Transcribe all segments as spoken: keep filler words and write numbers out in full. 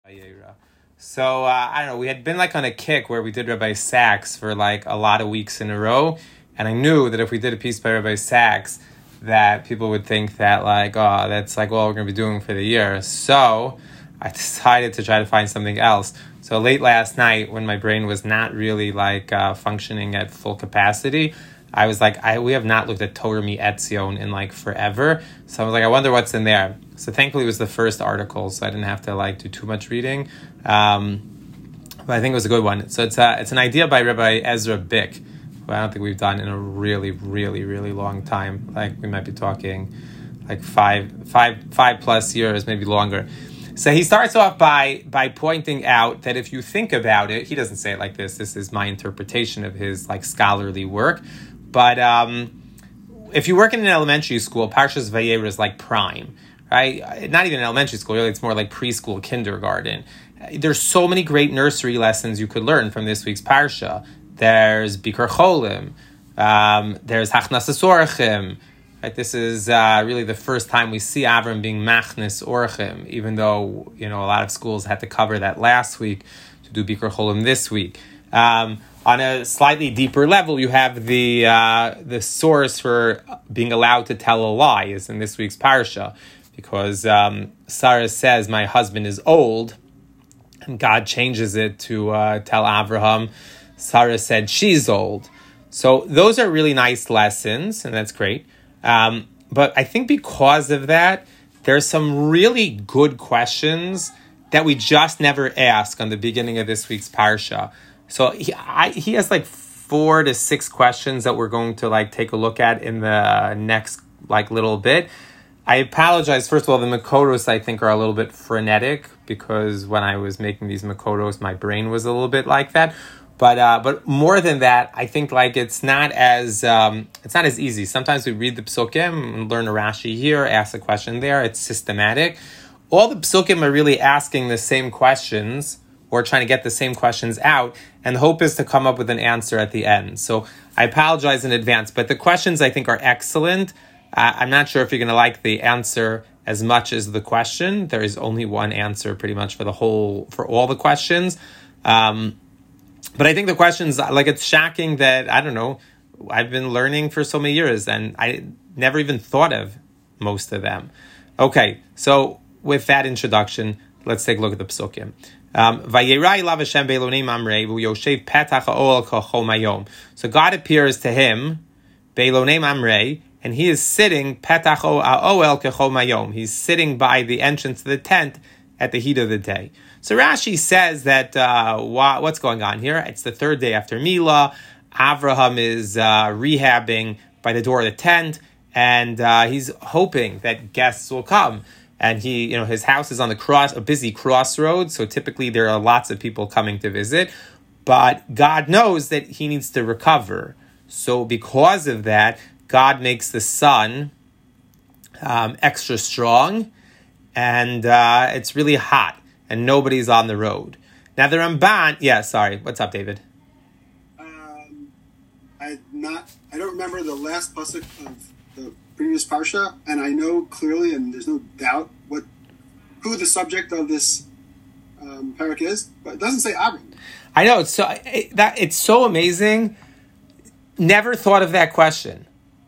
So, uh, I don't know, we had been like on a kick where we did Rabbi Sachs for like a lot of weeks in a row. And I knew that if we did a piece by Rabbi Sachs, that people would think that like, oh, that's like all we're going to be doing for the year. So I decided to try to find something else. So late last night, when my brain was not really like uh, functioning at full capacity, I was like, I we have not looked at Torah Mi'etzion in like forever. So I was like, I wonder what's in there. So thankfully it was the first article, so I didn't have to like do too much reading. Um, but I think it was a good one. So it's a, it's an idea by Rabbi Ezra Bick, who I don't think we've done in a really, really, really long time. Like we might be talking like five, five, five plus years, maybe longer. So he starts off by by pointing out that if you think about it, he doesn't say it like this. This is my interpretation of his like scholarly work. But um, if you work in an elementary school, Parshas Vayera is like prime, right? Not even elementary school, really. It's more like preschool, kindergarten. There's so many great nursery lessons you could learn from this week's Parsha. There's Bikur Cholim. Um, there's Hachnasas Orachim. Right, this is uh, really the first time we see Avram being machnis orchim, even though you know a lot of schools had to cover that last week to do Bikur Cholim this week. Um, on a slightly deeper level, you have the uh, the source for being allowed to tell a lie is in this week's parsha, because um, Sarah says, "My husband is old," and God changes it to uh, tell Avraham, Sarah said she's old. So those are really nice lessons, and that's great. Um, but I think because of that, there's some really good questions that we just never ask on the beginning of this week's parsha. So he, I, he has like four to six questions that we're going to like take a look at in the next like little bit. I apologize. First of all, the Makoros I think are a little bit frenetic because when I was making these Makoros, my brain was a little bit like that. But uh, but more than that, I think like it's not as um, it's not as easy. Sometimes we read the psukim and learn a Rashi here, ask a question there. It's systematic. All the psukim are really asking the same questions or trying to get the same questions out, and the hope is to come up with an answer at the end. So I apologize in advance, but the questions I think are excellent. Uh, I'm not sure if you're going to like the answer as much as the question. There is only one answer pretty much for the whole for all the questions. Um, But I think the questions, like it's shocking that, I don't know, I've been learning for so many years and I never even thought of most of them. Okay, so with that introduction, let's take a look at the psukim. So God appears to him, Be'elonim Amrei, and he is sitting, Petach Oel Kechol Mayom. He's sitting by the entrance to the tent at the heat of the day. So Rashi says that uh, what's going on here? It's the third day after Milah. Avraham is uh, rehabbing by the door of the tent, and uh, he's hoping that guests will come. And he, you know, his house is on the cross, a busy crossroad. So typically there are lots of people coming to visit, but God knows that he needs to recover. So because of that, God makes the sun um, extra strong, and uh, it's really hot. And nobody's on the road. Now the Ramban, yeah, sorry. What's up, David? Um, I not. I don't remember the last pasuk of the previous parsha, and I know clearly, and there's no doubt what who the subject of this um, parak is, but it doesn't say Avram. I know it's so it, that it's so amazing. Never thought of that question.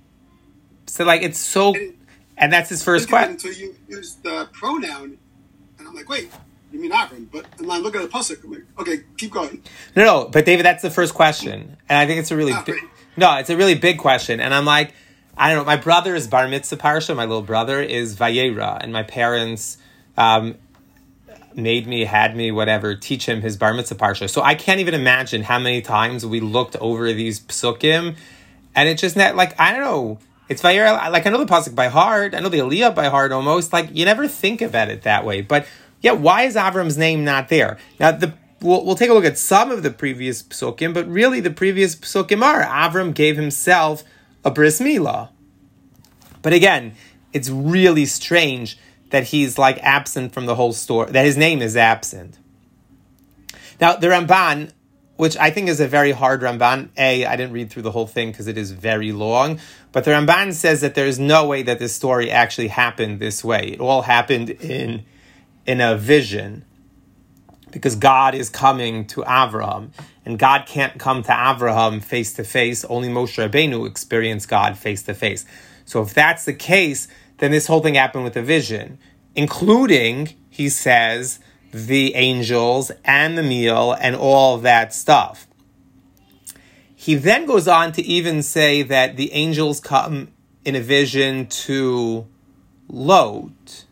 So like it's so, and, and that's his first question until you use the pronoun, and I'm like, wait. You mean Avram, but and I look at the pasuk. I'm like, okay, keep going. No, no, but David, that's the first question, and I think it's a really ah, big. Right. No, it's a really big question, and I'm like, I don't know. My brother is bar mitzvah parsha. My little brother is Vayera, and my parents um, made me, had me, whatever, teach him his bar mitzvah parsha. So I can't even imagine how many times we looked over these psukim, and it's just not like I don't know. It's Vayera. Like I know the pasuk by heart. I know the Aliyah by heart almost. Like you never think about it that way, but. Yeah, why is Avram's name not there? Now, the we'll, we'll take a look at some of the previous psukim, but really the previous psukim are Avram gave himself a bris milah. But again, it's really strange that he's like absent from the whole story, that his name is absent. Now, the Ramban, which I think is a very hard Ramban, A, I didn't read through the whole thing because it is very long, but the Ramban says that there is no way that this story actually happened this way. It all happened in... in a vision. because God is coming to Avraham, and God can't come to Avraham face to face. Only Moshe Rabbeinu experienced God face to face. So if that's the case, then this whole thing happened with the vision, including, he says, the angels and the meal and all that stuff. He then goes on to even say that the angels come in a vision to Lot.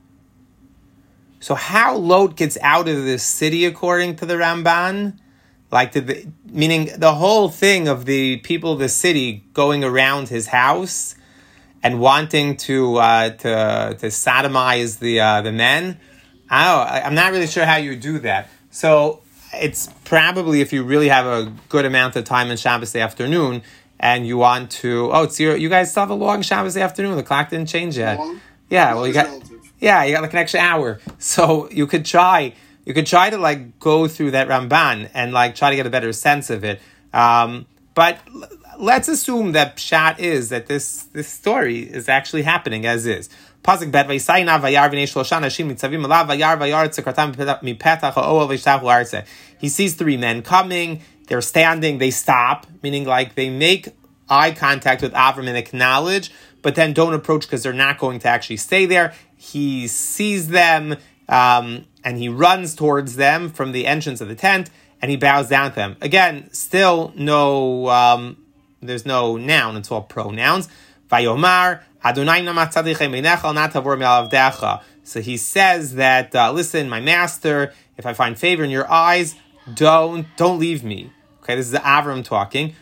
So how Lot gets out of this city, according to the Ramban, like did the, meaning the whole thing of the people of the city going around his house and wanting to uh, to to sodomize the uh, the men. I don't know, I'm not really sure how you do that. So it's probably if you really have a good amount of time in Shabbos afternoon and you want to. Oh, it's your, you guys still have a long Shabbos afternoon. The clock didn't change yet. Long? Yeah, well you got. Relative. Yeah, you got like an extra hour. So you could try, you could try to like go through that Ramban and like try to get a better sense of it. Um, but l- let's assume that Pshat is that this, this story is actually happening as is. Pasuk bet vayisayna vayar v'nei shlosha nashim nitzavim alav vayar vayar tzikatam mipetach ha'oel v'yishtachu arze. He sees three men coming. They're standing. They stop, meaning like they make eye contact with Avram and acknowledge, but then don't approach because they're not going to actually stay there. He sees them, um, and he runs towards them from the entrance of the tent, and he bows down to them. Again, still no, um, there's no noun, it's all pronouns. Vayomar, Adonai namat tzadichem meinecha al nat tavor me'alavdecha. So he says that, uh, listen, my master, if I find favor in your eyes, don't, don't leave me. Okay, this is Avram talking.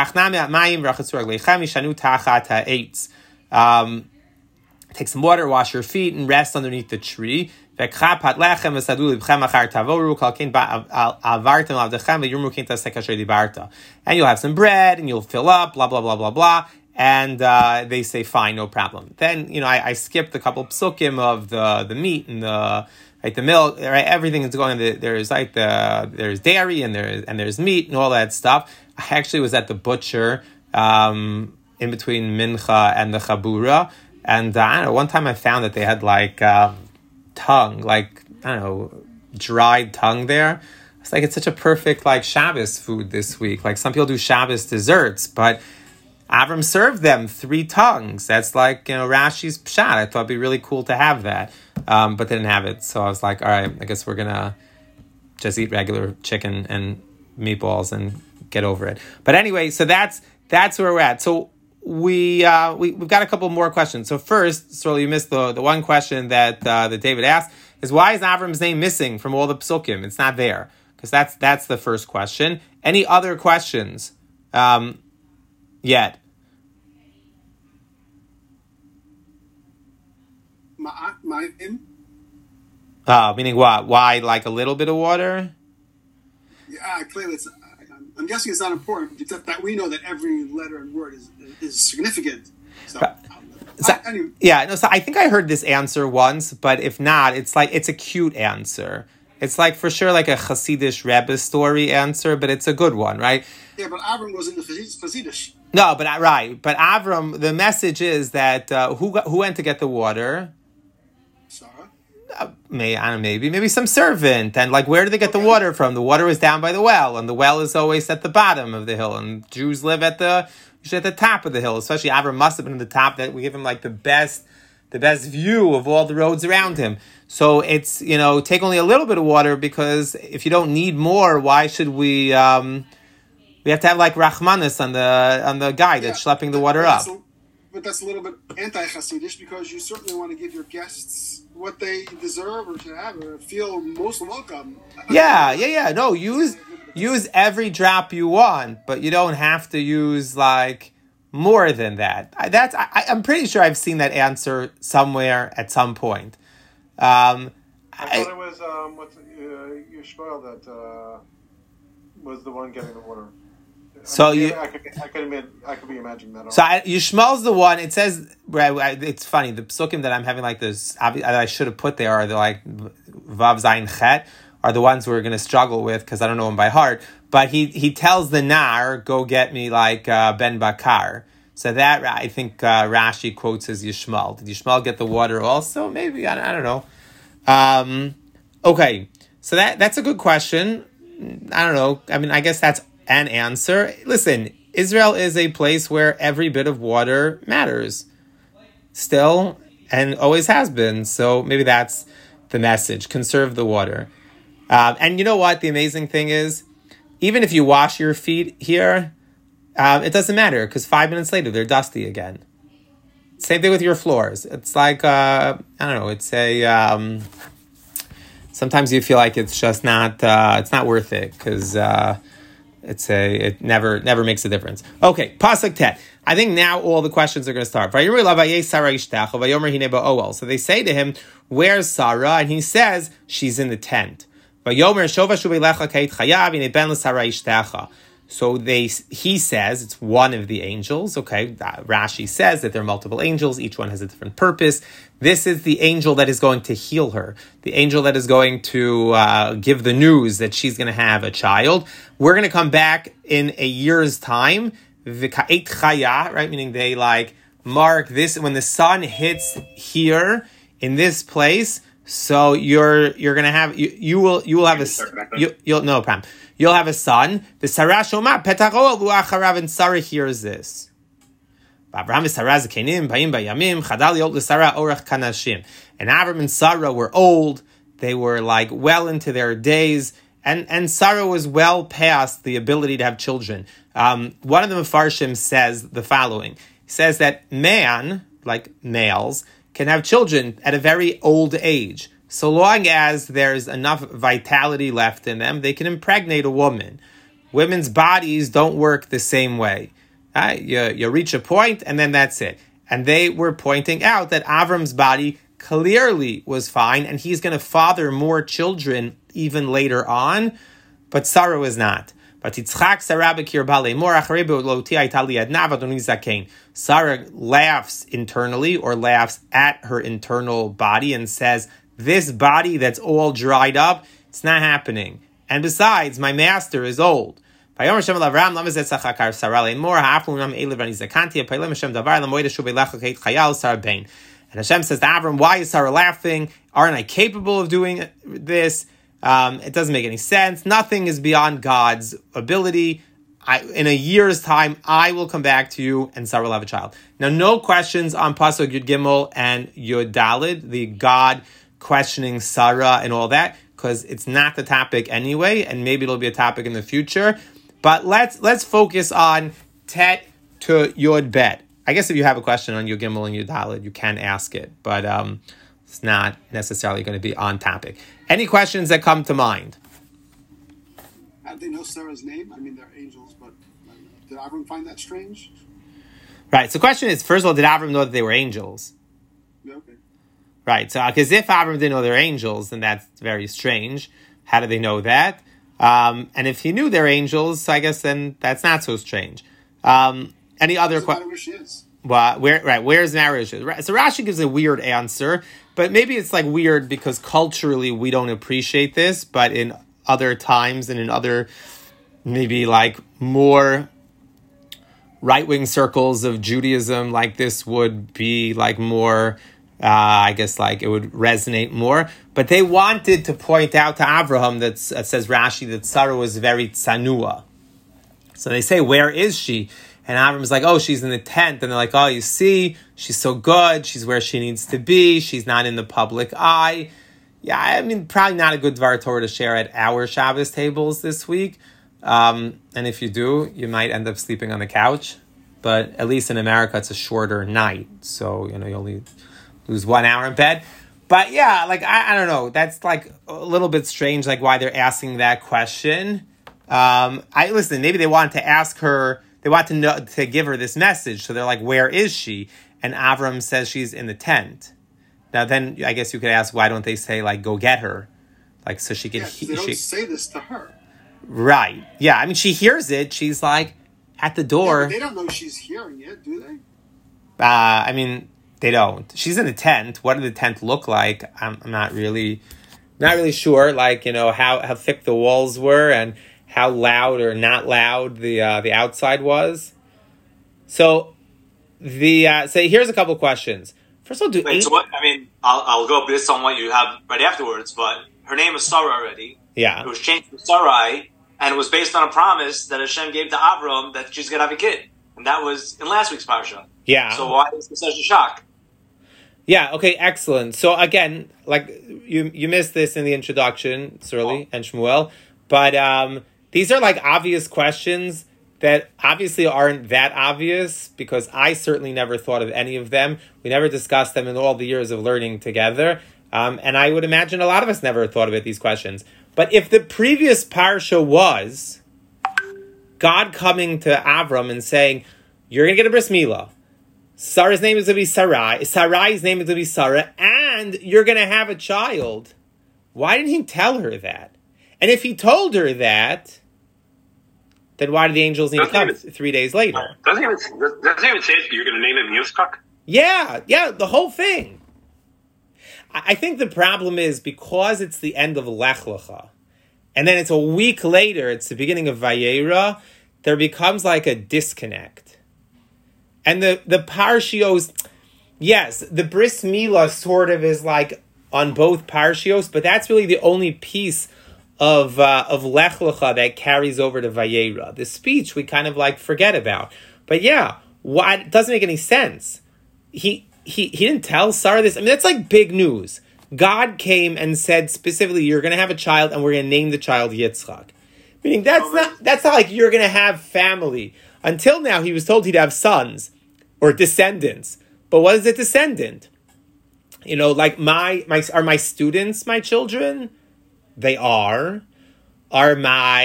Um, take some water, wash your feet, and rest underneath the tree. And you'll have some bread, and you'll fill up, blah, blah, blah, blah, blah. And uh, they say, fine, no problem. Then, you know, I, I skipped a couple of psukim of the, the meat and the right, the milk, right, everything is going. There's like the there's dairy and there's and there's meat and all that stuff. I actually was at the butcher um, in between Mincha and the Chabura, and uh, I don't know. One time I found that they had like uh, tongue, like I don't know, dried tongue there. It's like it's such a perfect like Shabbos food this week. Like some people do Shabbos desserts, but Avram served them three tongues. That's like, you know, Rashi's pshat. I thought it'd be really cool to have that, um, but they didn't have it. So I was like, all right, I guess we're gonna just eat regular chicken and meatballs and get over it. But anyway, so that's that's where we're at. So we uh, we we've got a couple more questions. So first, so you missed the the one question that uh, that David asked is why is Avram's name missing from all the psukim? It's not there because that's that's the first question. Any other questions? Um, Yet. My, my him? Uh, meaning what? Why, like a little bit of water? Yeah, clearly it's, I'm guessing it's not important, except that we know that every letter and word is is significant. So, but, so I, anyway. Yeah, no, so I think I heard this answer once, but if not, it's like, it's a cute answer. It's like, for sure, like a Hasidish Rebbe story answer, but it's a good one, right? Yeah, but Avram was in the Hasidish. No, but right, but Avram. The message is that uh, who got, who went to get the water? Sarah. Uh, may I don't know, maybe maybe some servant. And like, where did they get okay. the water from? The water was down by the well, and the well is always at the bottom of the hill. And Jews live at the usually at the top of the hill. Especially Avram must have been at the top. That we give him like the best the best view of all the roads around him. So it's, you know, take only a little bit of water because if you don't need more, why should we? Um, We have to have like Rachmanis on the on the guy that's yeah, schlepping the water but up. A, but that's a little bit anti-Hasidish because you certainly want to give your guests what they deserve or should have or feel most welcome. Yeah, yeah, yeah. No, use use every drop you want, but you don't have to use like more than that. That's I, I'm pretty sure I've seen that answer somewhere at some point. Um, I thought I, it was um, what's uh, Yishmael that uh, was the one getting the water. So I mean, you, I could, I could, admit, I could be imagining that. So I, Yishmael's the one. It says, right, it's funny. The psukim that I'm having like this, I should have put there are the like Vav Zayin Chet are the ones we're going to struggle with because I don't know them by heart. But he he tells the Nar, go get me like uh, Ben Bakar. So that I think uh, Rashi quotes as Yishmael. Did Yishmael get the water also? Maybe I, I don't know. Um, okay. So that that's a good question. I don't know. I mean, I guess that's an answer. Listen, Israel is a place where every bit of water matters. Still, and always has been. So maybe that's the message. Conserve the water. Um, and you know what? The amazing thing is, even if you wash your feet here, um, it doesn't matter, because five minutes later, they're dusty again. Same thing with your floors. It's like, uh, I don't know, it's a... Um, sometimes you feel like it's just not, uh, it's not worth it, because uh, it's a, it never never makes a difference. Okay, Pasuk Tet. I think now all the questions are going to start. So they say to him, where's Sarah? And he says, she's in the tent. So they, he says, it's one of the angels. Okay, Rashi says that there are multiple angels. Each one has a different purpose. This is the angel that is going to heal her. The angel that is going to uh, give the news that she's going to have a child. We're going to come back in a year's time. V'ka'et chaya, right? Meaning they like mark this when the sun hits here in this place. So you're you're gonna have you, you will you will have a you, you'll no problem. You'll have a son. The Sarah Shoma Petachol Luacharav, and Sarah hears this. Abraham and Sarah Zakenim Bayim Bayamim Chadal Yot LeSarah Orach Kanashim. And Abraham and Sarah were old. They were like well into their days. And, and Sarah was well past the ability to have children. Um, one of the Mefarshim says the following. He says that man, like males, can have children at a very old age. So long as there's enough vitality left in them, they can impregnate a woman. Women's bodies don't work the same way. Right? You, you reach a point, and then that's it. And they were pointing out that Avram's body clearly was fine, and he's going to father more children even later on, but Sarah was not. Sarah laughs internally, or laughs at her internal body, and says, this body that's all dried up, it's not happening. And besides, my master is old. And Hashem says to Avram, why is Sarah laughing? Aren't I capable of doing this? Um, it doesn't make any sense. Nothing is beyond God's ability. I, in a year's time, I will come back to you, and Sarah will have a child. Now, no questions on Pasuk Yud Gimel and Yud Daled, the God questioning Sarah and all that, because it's not the topic anyway, and maybe it'll be a topic in the future. But let's let's focus on Tet to Yud Bet. I guess if you have a question on Yud Gimel and Yud Daled, you can ask it, but um, it's not necessarily going to be on topic. Any questions that come to mind? How do they know Sarah's name? I mean, they're angels, but did Avram find that strange? Right. So the question is, first of all, did Avram know that they were angels? Yeah, okay. Right. So, because if Avram didn't know they're angels, then that's very strange. How do they know that? Um, and if he knew they're angels, so I guess then that's not so strange. Um, any other questions? Where she is. Well, where right? Where's marriage? So Rashi gives a weird answer, but maybe it's like weird because culturally we don't appreciate this, but in other times and in other maybe like more right-wing circles of Judaism, like this would be like more, uh, I guess like it would resonate more. But they wanted to point out to Avraham that uh, says Rashi that Sarah was very tsanua. So they say, where is she? And Avram's like, oh, she's in the tent. And they're like, oh, you see, she's so good. She's where she needs to be. She's not in the public eye. Yeah, I mean, probably not a good Dvar Torah to share at our Shabbos tables this week. Um, and if you do, you might end up sleeping on the couch. But at least in America, it's a shorter night. So, you know, you only lose one hour in bed. But yeah, like, I, I don't know. That's like a little bit strange, like why they're asking that question. Um, I listen, maybe they wanted to ask her, they want to know, to give her this message. So they're like, where is she? And Avram says she's in the tent. Now then, I guess you could ask, why don't they say, like, go get her? Like, so she could... Yeah, he- they don't she, say this to her. Right. Yeah, I mean, she hears it. She's, like, at the door. Yeah, but they don't know she's hearing it, do they? Uh, I mean, they don't. She's in the tent. What did the tent look like? I'm, I'm not really... Not really sure, like, you know, how, how thick the walls were and how loud or not loud the uh, the outside was. So, the uh, so here's a couple questions. First of all, do Wait, eight... so what? I mean, I'll I'll go based on what you have right afterwards. But her name was Sarah already. Yeah. It was changed to Sarai, and it was based on a promise that Hashem gave to Avram that she's going to have a kid. And that was in last week's parsha. Yeah. So why is this such a shock? Yeah, okay, excellent. So again, like you you missed this in the introduction, Surly and Shmuel, but um, these are like obvious questions that obviously aren't that obvious because I certainly never thought of any of them. We never discussed them in all the years of learning together. Um, and I would imagine a lot of us never thought about these questions. But if the previous parsha was God coming to Avram and saying, you're going to get a bris milah, Sarah's name is going to be Sarai, Sarai's name is going to be Sarah, and you're going to have a child, why didn't he tell her that? And if he told her that, then why did the angels need to come even, three days later? Doesn't even, doesn't even say you're going to name him Yitzchak? Yeah, yeah, the whole thing. I think the problem is because it's the end of Lech Lecha, and then it's a week later, it's the beginning of Vayera, there becomes like a disconnect. And the, the Parshios, yes, the Bris Milah sort of is like on both Parshios, but that's really the only piece of uh, of Lech Lecha that carries over to Vayera. The speech we kind of like forget about. But yeah, why, it doesn't make any sense. He, he, he didn't tell Sarah this. I mean, that's like big news. God came and said specifically, you're going to have a child and we're going to name the child Yitzchak. Meaning that's not, that's not like you're going to have family. Until now, he was told he'd have sons or descendants. But what is a descendant? You know, like my, my, are my students my children? They are. Are my,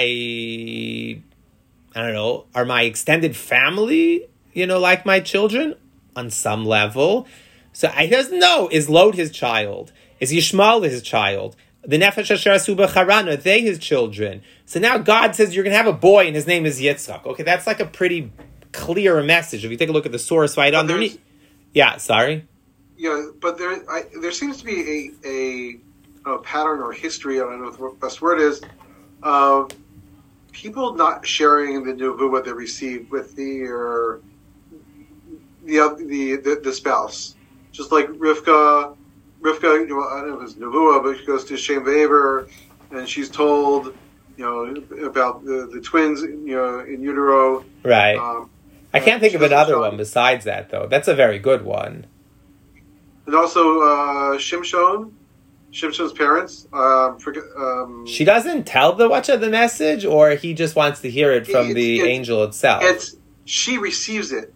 I don't know, are my extended family, you know, like my children? On some level. So he doesn't know, is Lod his child? Is Yishmael his child? The Nefesh Asher Asu B'Charan, are they his children? So now God says you're going to have a boy and his name is Yitzchak. Okay, that's like a pretty clear message. If you take a look at the source right underneath. Yeah, sorry. Yeah, but there I, there seems to be a, a, a pattern or history, I don't know what the best word is, of people not sharing the nevuah they received with the, or the, the, the, the spouse. Just like Rivka, Rivka, you know, I don't know if it was nevuah, but she goes to Shem Ve'ever, and she's told, you know, about the, the twins, you know, in utero. Right. Um, I can't think of another one besides that, though. That's a very good one. And also uh, Shimshon, Shimshon's parents. Um, forget, um, she doesn't tell the watcher the message, or he just wants to hear it from the it's, angel itself? It's she receives it.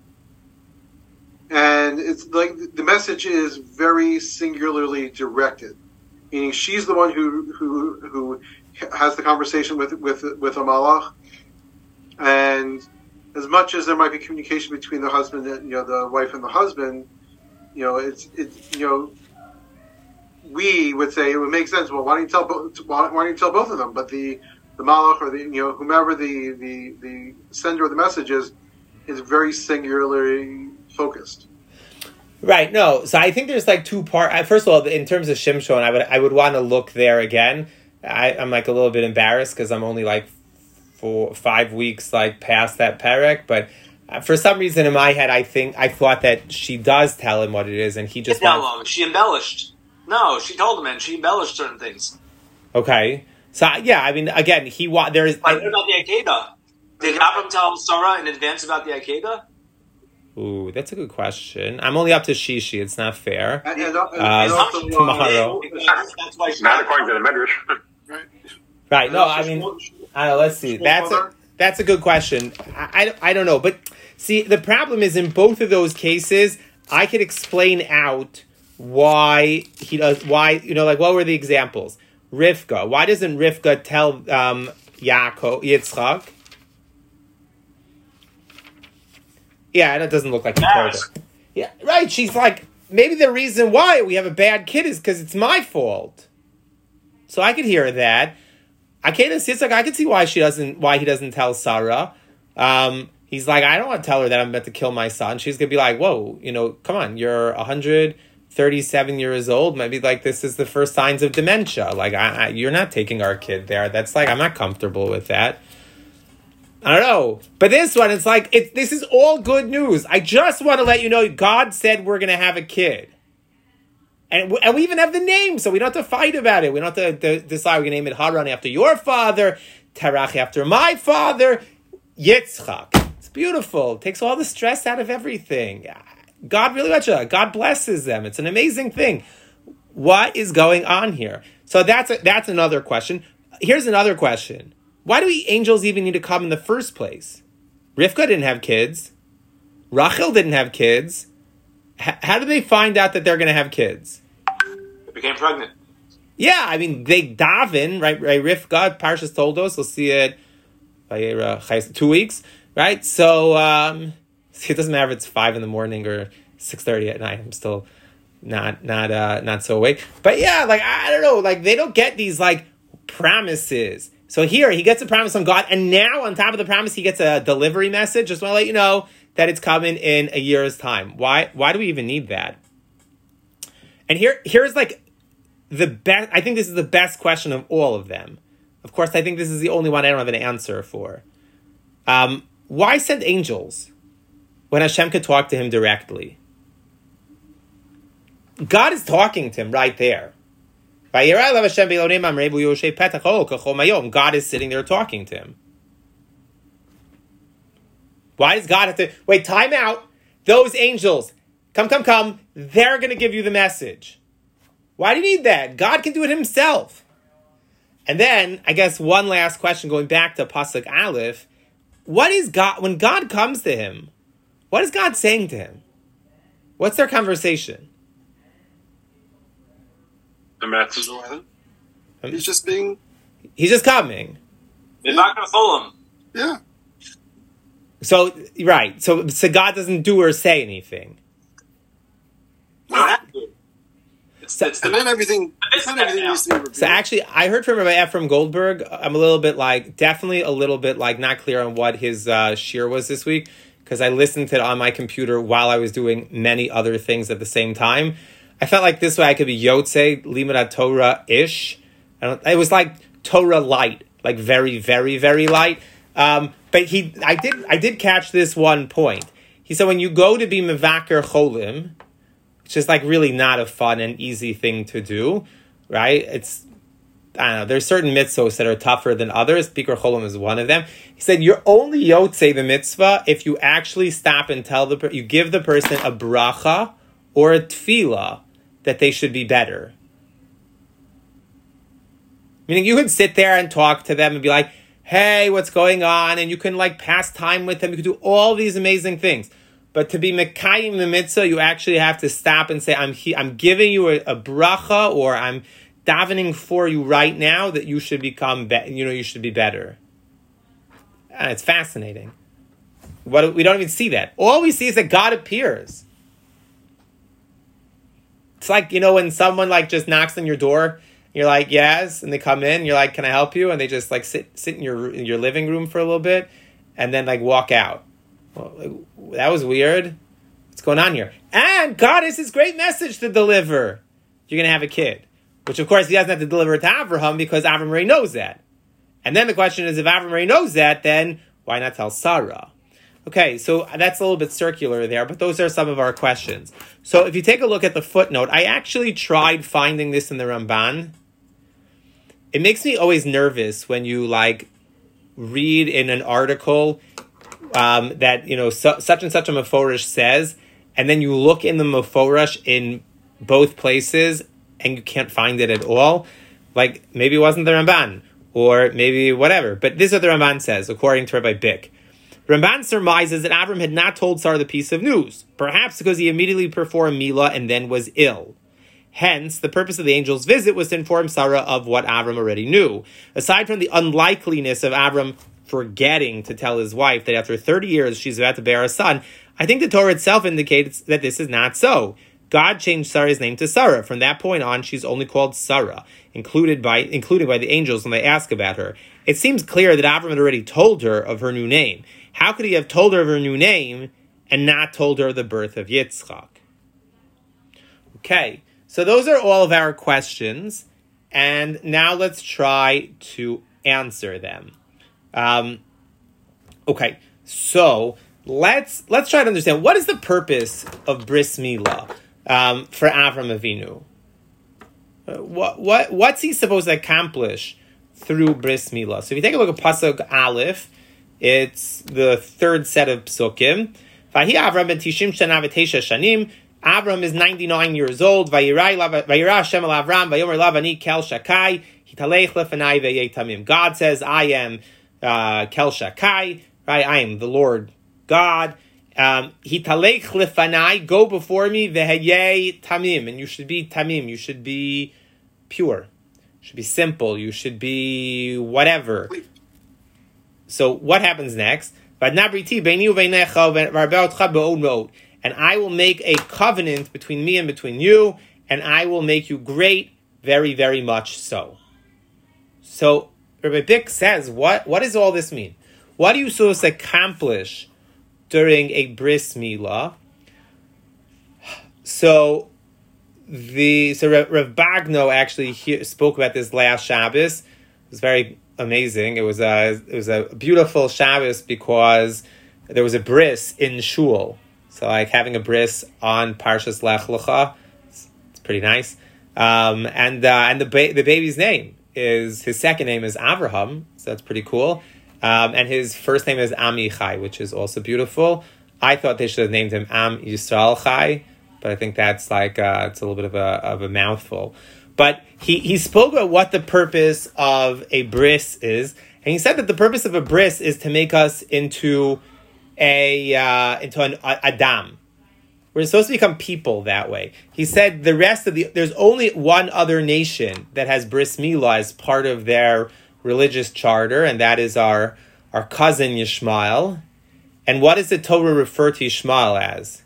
And it's like the message is very singularly directed, meaning she's the one who who who has the conversation with with with a malach, and as much as there might be communication between the husband and, you know, the wife and the husband, you know, it's it's you know, we would say it would make sense. Well, why don't you tell both? Why, why don't you tell both of them? But the the malach or the you know whomever the the the sender of the message is is very singularly focused. Right. No. So I think there's like two parts. First of all, in terms of Shimshon, I would I would want to look there again. I, I'm like a little bit embarrassed because I'm only like four five weeks like past that perek, but for some reason in my head, I think I thought that she does tell him what it is, and he just tell wants... him. She embellished. No, she told him, and she embellished certain things. Okay. So yeah, I mean, again, he wa- there is. But what about the Akedah? Did Avram tell Sarah in advance about the Akedah? Ooh, that's a good question. I'm only up to Shishi. It's not fair. And, and, and uh, also, tomorrow. That's why she not according to the Medrash. Right. Right. No, I mean, I don't know, let's see. That's a, that's a good question. I, I, I don't know. But see, the problem is in both of those cases, I could explain out why he does, why, you know, like what were the examples? Rivka. Why doesn't Rivka tell um, Yaakov, Yitzchak? Yeah, that doesn't look like he told her. Yeah, right. She's like, maybe the reason why we have a bad kid is because it's my fault. So I could hear that. I can't. It's like I could see why she doesn't. Why he doesn't tell Sarah. Um, he's like, I don't want to tell her that I'm about to kill my son. She's gonna be like, whoa, you know, come on, you're one hundred thirty-seven years old. Maybe like this is the first signs of dementia. Like, I, I, you're not taking our kid there. That's like, I'm not comfortable with that. I don't know. But this one, it's like, it's, this is all good news. I just want to let you know, God said we're going to have a kid. And we, and we even have the name, so we don't have to fight about it. We don't have to, to decide we're going to name it Haran after your father, Terach after my father, Yitzchak. It's beautiful. It takes all the stress out of everything. God really much, God blesses them. It's an amazing thing. What is going on here? So that's a, that's another question. Here's another question. Why do we angels even need to come in the first place? Rivka didn't have kids. Rachel didn't have kids. H- how did they find out that they're going to have kids? They became pregnant. Yeah, I mean, they daven, right? Right, Rivka, Parshas told us. We'll see it by two weeks, right? So um, it doesn't matter if it's five in the morning or six thirty at night. I'm still not not uh, not so awake. But yeah, like I don't know, like they don't get these like promises. So here he gets a promise from God, and now on top of the promise, he gets a delivery message. Just want to let you know that it's coming in a year's time. Why? Why do we even need that? And here, here's like the best. I think this is the best question of all of them. Of course, I think this is the only one I don't have an answer for. Um, why send angels when Hashem could talk to him directly? God is talking to him right there. God is sitting there talking to him. Why does God have to... Wait, time out. Those angels, come, come, come. They're going to give you the message. Why do you need that? God can do it himself. And then, I guess one last question, going back to Pasuk Aleph. What is God... When God comes to him, what is God saying to him? What's their conversation? The message. He's just being... He's just coming. They're not going to fool him. Yeah. So, right. So, so God doesn't do or say anything. You don't have to. It's, it's the, And then everything... It's Not everything now. needs to be revealed. So actually, I heard from Rabbi Ephraim Goldberg. I'm a little bit like, definitely a little bit like not clear on what his uh, shir was this week, because I listened to it on my computer while I was doing many other things at the same time. I felt like this way I could be Yotze, Limud Torah-ish. I don't, it was like Torah light, like very, very, very light. Um, but he, I did, I did catch this one point. He said when you go to be mevaker cholim, which is like really not a fun and easy thing to do, right? It's, I don't know, there's certain mitzvahs that are tougher than others. Bikur cholim is one of them. He said you're only Yotze the mitzvah if you actually stop and tell the, you give the person a bracha or a tefillah that they should be better. Meaning you could sit there and talk to them and be like, hey, what's going on? And you can like pass time with them. You can do all these amazing things. But to be mekayim the mitzvah, you actually have to stop and say, I'm he- I'm giving you a, a bracha, or I'm davening for you right now that you should become, be- you know, you should be better. And it's fascinating. What, we don't even see that. All we see is that God appears. It's like, you know, when someone like just knocks on your door, you're like, yes, and they come in, you're like, can I help you? And they just like sit sit in your in your living room for a little bit, and then like walk out. Well, like, that was weird. What's going on here? And God has his great message to deliver. You're going to have a kid. Which, of course, he doesn't have to deliver it to Avraham because Avraham already knows that. And then the question is, if Avraham already knows that, then why not tell Sarah? Okay, so that's a little bit circular there, but those are some of our questions. So if you take a look at the footnote, I actually tried finding this in the Ramban. It makes me always nervous when you, like, read in an article um, that, you know, su- such and such a Meforish says, and then you look in the Meforish in both places, and you can't find it at all. Like, maybe it wasn't the Ramban, or maybe whatever. But this is what the Ramban says, according to Rabbi Bick. Ramban surmises that Avram had not told Sarah the piece of news, perhaps because he immediately performed Milah and then was ill. Hence, the purpose of the angel's visit was to inform Sarah of what Avram already knew. Aside from the unlikeliness of Avram forgetting to tell his wife that after thirty years she's about to bear a son, I think the Torah itself indicates that this is not so. God changed Sarah's name to Sarah. From that point on, she's only called Sarah, included by included by the angels when they ask about her. It seems clear that Avram had already told her of her new name. How could he have told her of her new name and not told her of the birth of Yitzchak? Okay, so those are all of our questions, and now let's try to answer them. Um, okay, so let's let's try to understand what is the purpose of Bris Milah um, for Avram Avinu. Uh, what what what's he supposed to accomplish through bris milah? So if you take a look at pasuk Aleph, it's the third set of psukim. Vahi Avram ben tishim shana v'teisha shanim. Avram is ninety-nine years old. Vayira Hashem el Avram vayomer lav ani kel shakai hitalech lefanai v'yei tamim. God says, I am uh, kel shakai, right? I am the Lord God. Um, hitalech lefanai, go before me, v'yei tamim, and you should be tamim. You should be pure. You should be simple. You should be whatever. So what happens next? And I will make a covenant between me and between you, and I will make you great, very, very much so. So Rabbi Bick says, what, what does all this mean? What are you supposed to accomplish during a bris milah? So the so Rav, Rav Bagno actually he, spoke about this last Shabbos. It was very amazing. It was a it was a beautiful Shabbos because there was a bris in shul. So like having a bris on Parshas Lech Lecha, it's, it's pretty nice. Um, and uh, and the ba- the baby's name is his second name is Avraham, so that's pretty cool. Um, and his first name is Amichai, which is also beautiful. I thought they should have named him Am Yisrael Chai, but I think that's like uh, it's a little bit of a of a mouthful. But he, he spoke about what the purpose of a bris is, and he said that the purpose of a bris is to make us into a uh, into an a, Adam. We're supposed to become people that way. He said the rest of the there's only one other nation that has bris milah as part of their religious charter, and that is our our cousin Yishmael. And what does the Torah refer to Yishmael as?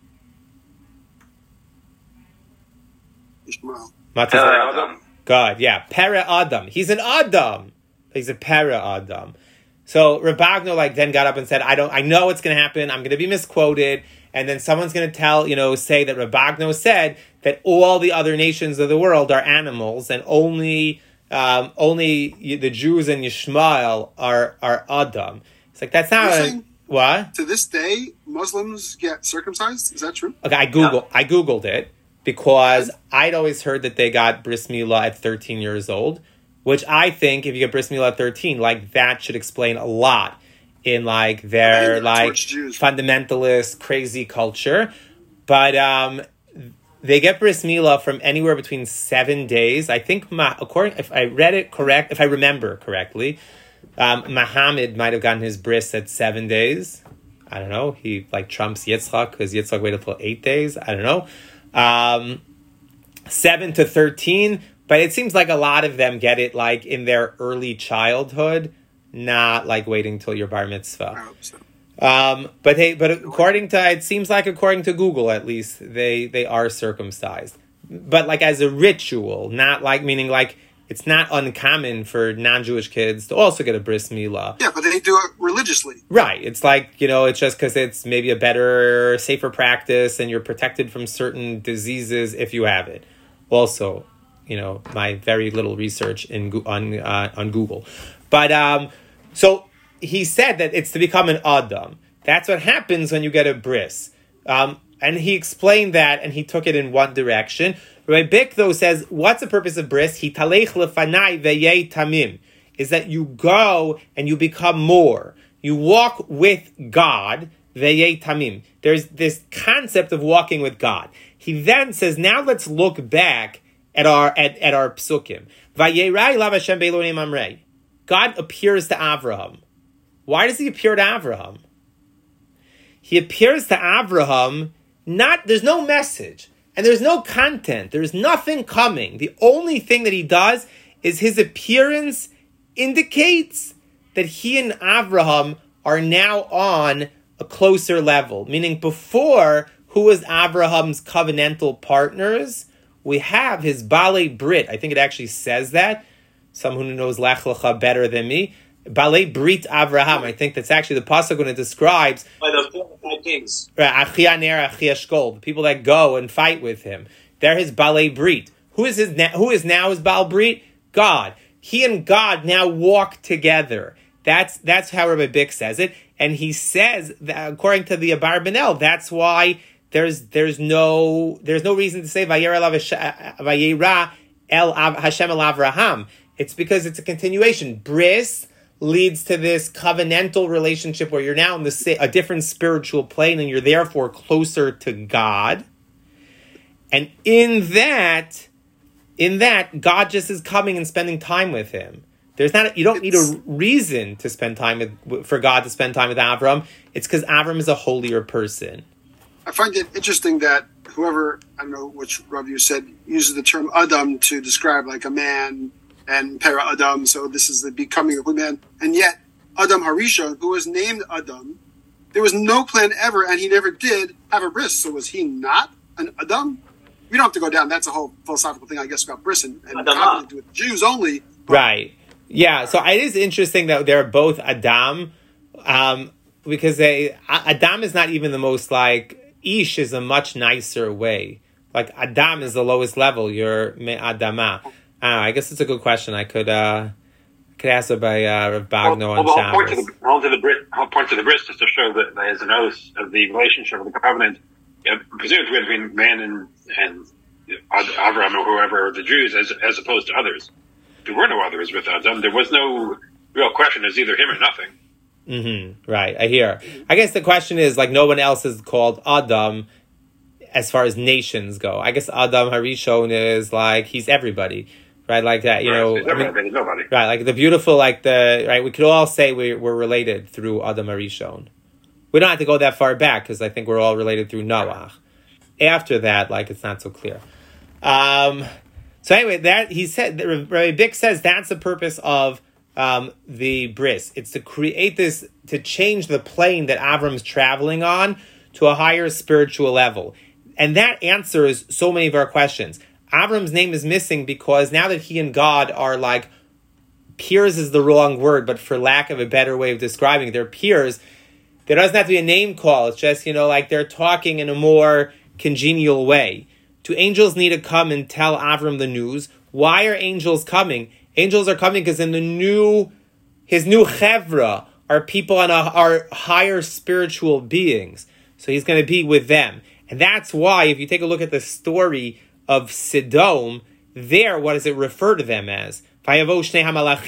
Ishmael. Adam. God, yeah, Pera Adam. He's an Adam. He's a Pera Adam. So Rabagno like then got up and said, "I don't. I know it's going to happen. I'm going to be misquoted, and then someone's going to tell you know say that Rabagno said that all the other nations of the world are animals, and only um, only the Jews and Yishmael are are Adam." It's like that's not a, what. To this day, Muslims get circumcised. Is that true? Okay, I Google I googled it. Because I'd always heard that they got bris milah at thirteen years old, which I think if you get bris milah at thirteen, like that should explain a lot in like their like fundamentalist crazy culture. But um, they get bris milah from anywhere between seven days. I think my, according if I read it correct, if I remember correctly, um, Muhammad might have gotten his bris at seven days. I don't know. He like trumps Yitzchak because Yitzchak waited till eight days. I don't know. Um, seven to thirteen, but it seems like a lot of them get it like in their early childhood, not like waiting till your bar mitzvah. I hope so. Um, but hey, but according to, it seems like according to Google at least, they, they are circumcised. But like as a ritual, not like, meaning like, it's not uncommon for non-Jewish kids to also get a bris milah. Yeah, but they do it religiously. Right. It's like, you know, it's just because it's maybe a better, safer practice and you're protected from certain diseases if you have it. Also, you know, my very little research in on uh, on Google. But, um, so he said that it's to become an Adam. That's what happens when you get a bris. Um, and he explained that and he took it in one direction. Rabbi Bick, though, says, what's the purpose of bris? Hitalech lefanai v'yei tamim. Is that you go and you become more. You walk with God, v'yei tamim. There's this concept of walking with God. He then says, now let's look back at our at, at our psukim. Vayerai lav Hashem be'elonim amrei. God appears to Avraham. Why does he appear to Avraham? He appears to Avraham, not, there's no message. And there's no content. There's nothing coming. The only thing that he does is his appearance indicates that he and Avraham are now on a closer level. Meaning before, who was Abraham's covenantal partners? We have his Balei Brit. I think it actually says that. Someone who knows Lech Lecha better than me. Balei Brit Avraham. I think that's actually the pasuk when it describes by the four or five kings. Achia Ner, Achia Shkol, the people that go and fight with him. They're his Balei Brit. Who is his? Who is now his Baal Brit? God. He and God now walk together. That's that's how Rabbi Bick says it, and he says that according to the Abarbanel, that's why there's there's no there's no reason to say Vayera Vayera El Av- Hashem El Avraham. It's because it's a continuation. Bris leads to this covenantal relationship where you're now in the sa- a different spiritual plane and you're therefore closer to God. And in that, in that, God just is coming and spending time with him. There's not, you don't need a reason to spend time with, for God to spend time with Avram. It's because Avram is a holier person. I find it interesting that whoever, I don't know which Rav you said, uses the term Adam to describe like a man and Para Adam, so this is the becoming of a man. And yet, Adam Harishon, who was named Adam, there was no plan ever, and he never did have a bris. So was he not an Adam? We don't have to go down. That's a whole philosophical thing, I guess, about bris and, and covenant with Jews only. But, right. Yeah, so it is interesting that they're both Adam, um, because they, Adam is not even the most, like, Ish is a much nicer way. Like, Adam is the lowest level. You're Me Adama. I don't know, I guess it's a good question. I could uh, could ask it by uh, Rav Bagno well, on well, Shabbos. I'll point to the, I'll to the bris, I'll point to the bris just to show that there's an oath of the relationship of the covenant, you know, presumably between man and and Avram or whoever, the Jews, as as opposed to others. There were no others with Adam. There was no real question. It's either him or nothing. Mm-hmm. Right, I hear. I guess the question is, like, no one else is called Adam as far as nations go. I guess Adam Harishon is, like, he's everybody. Right, like that, you Right, know. there's I mean, nobody, nobody. right, like the beautiful, like the, right, we could all say we, we're related through Adam Harishon. We don't have to go that far back, because I think we're all related through Noah. After that, like, it's not so clear. Um, so anyway, that, he said, Rabbi Bick says that's the purpose of um, the bris. It's to create this, to change the plane that Avram's traveling on to a higher spiritual level. And that answers so many of our questions. Avram's name is missing because now that he and God are like, peers is the wrong word, but for lack of a better way of describing it, they're peers. There doesn't have to be a name call. It's just, you know, like they're talking in a more congenial way. Do angels need to come and tell Avram the news? Why are angels coming? Angels are coming because in the new, his new chevra are people on a, are higher spiritual beings. So he's going to be with them. And that's why, if you take a look at the story of Sodom, there, what does it refer to them as? But what does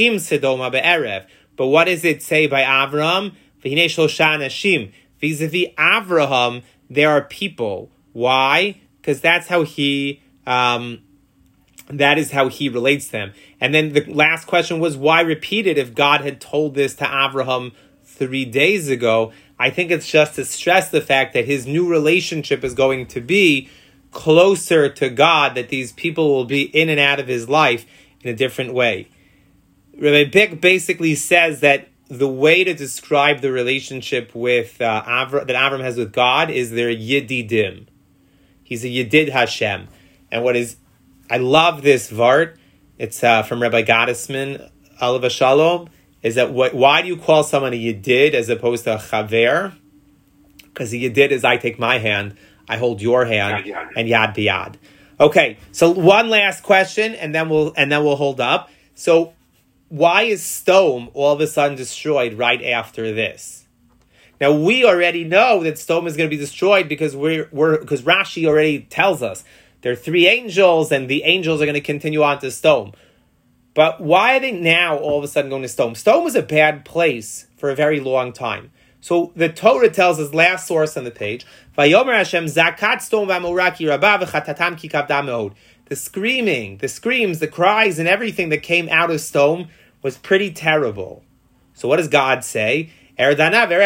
it say by Avram? Vis-a-vis Avraham, there are people. Why? Because that's how he, um, that is how he relates to them. And then the last question was, why repeat it if God had told this to Avraham three days ago? I think it's just to stress the fact that his new relationship is going to be closer to God, that these people will be in and out of his life in a different way. Rabbi Bick basically says that the way to describe the relationship with uh, Avra, that Avram has with God is their Yedidim. He's a Yedid Hashem. And what is, I love this Vart, it's uh, from Rabbi Gottesman, Alav Shalom, is that what, why do you call someone a Yedid as opposed to a Chaver? Because a Yedid is I take my hand, I hold your hand, Yad, yad. and Yad B'Yad. Okay, so one last question, and then we'll and then we'll hold up. So, why is Sodom all of a sudden destroyed right after this? Now we already know that Sodom is going to be destroyed because we're we're because Rashi already tells us there are three angels, and the angels are going to continue on to Sodom. But why are they now all of a sudden going to Sodom? Sodom was a bad place for a very long time. So the Torah tells us, last source on the page, Vayomer Hashem zakat Sodom v'amoraki rabah v'chatatam ki kavda meod. The screaming, the screams, the cries, and everything that came out of Sodom was pretty terrible. So what does God say? Let's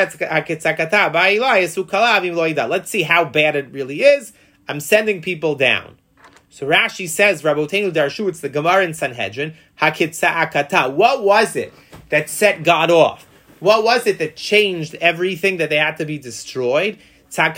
see how bad it really is. I'm sending people down. So Rashi says, Rabotenu Darshu, it's the Gemara in Sanhedrin, Hakitza'akata. What was it that set God off? What was it that changed everything that they had to be destroyed? That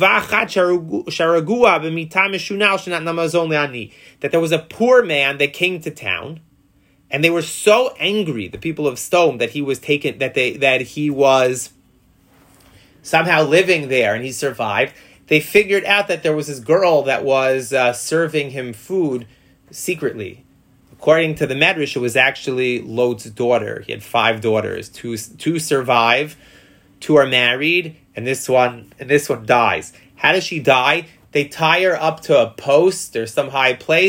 there was a poor man that came to town, and they were so angry, the people of Sodom, that he was taken, that they that he was somehow living there and he survived. They figured out that there was this girl that was uh, serving him food secretly. According to the Medrash, it was actually Lot's daughter. He had five daughters. Two, two survive, two are married, and this one and this one dies. How does she die? They tie her up to a post or some high place,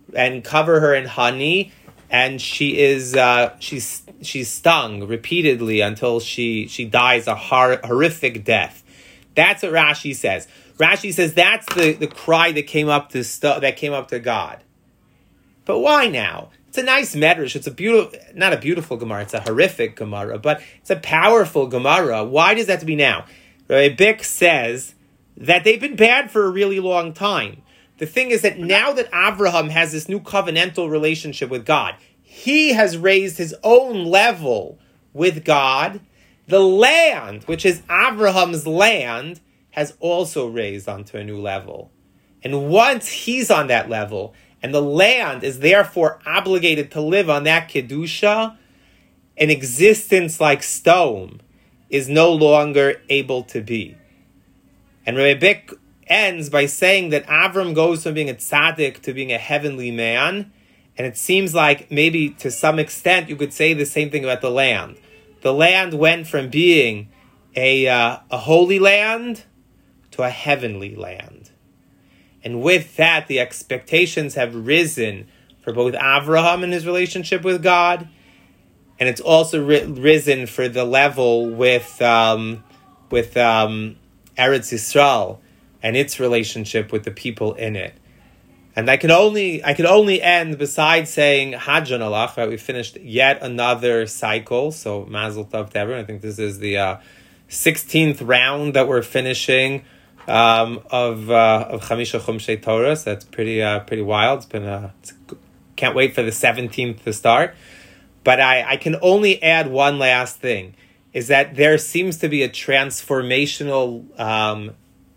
and cover her in honey, and she is uh, she's she's stung repeatedly until she she dies a hor- horrific death. That's what Rashi says. Rashi says that's the, the cry that came up to st- that came up to God. But why now? It's a nice medrash. It's a beautiful, not a beautiful Gemara. It's a horrific Gemara, but it's a powerful Gemara. Why does that have to be now? Rabbi Bick says that they've been bad for a really long time. The thing is that now that Avraham has this new covenantal relationship with God, he has raised his own level with God. The land, which is Avraham's land, has also raised onto a new level. And once he's on that level, and the land is therefore obligated to live on that Kedusha, an existence like stone is no longer able to be. And Rabbi Bick ends by saying that Avram goes from being a tzaddik to being a heavenly man, and it seems like maybe to some extent you could say the same thing about the land. The land went from being a, uh, a holy land to a heavenly land. And with that, the expectations have risen for both Avraham and his relationship with God, and it's also ri- risen for the level with um, with um, Eretz Yisrael and its relationship with the people in it. And I can only I can only end besides saying Hadjan Alach, right? We finished yet another cycle, so Mazel Tov to everyone. I think this is the uh, sixteenth round that we're finishing um, of uh, of Chamisha Chumshei Torah. So that's pretty uh, pretty wild. It's been uh, it's, can't wait for the seventeenth to start. But I, I can only add one last thing, is that there seems to be a transformational um,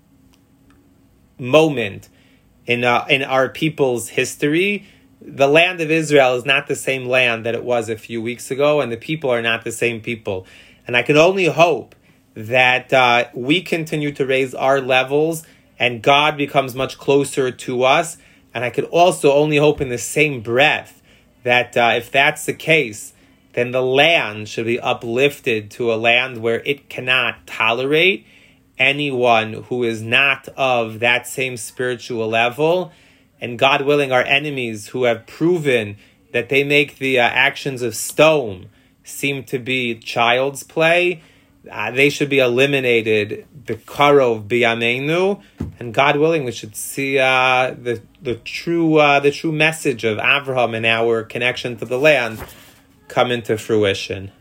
moment in uh, in our people's history. The land of Israel is not the same land that it was a few weeks ago, and the people are not the same people. And I can only hope that uh, we continue to raise our levels and God becomes much closer to us. And I could also only hope in the same breath that uh, if that's the case, then the land should be uplifted to a land where it cannot tolerate anyone who is not of that same spiritual level. And God willing, our enemies who have proven that they make the uh, actions of stone seem to be child's play, uh, they should be eliminated b'karov b'yameinu, and God willing, we should see uh, the the true uh, the true message of Avraham and our connection to the land come into fruition.